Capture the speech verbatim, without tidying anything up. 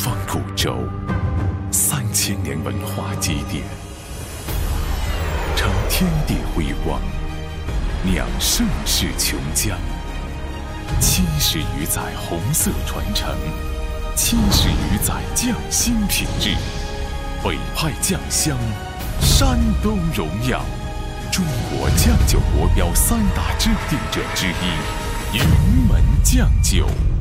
方古州，三千年文化积淀，承天地辉煌，酿盛世琼浆。七十余载红色传承，七十余载匠心品质，北派酱香，山东荣耀。中国酱酒国标三大制定者之一，云门酱酒。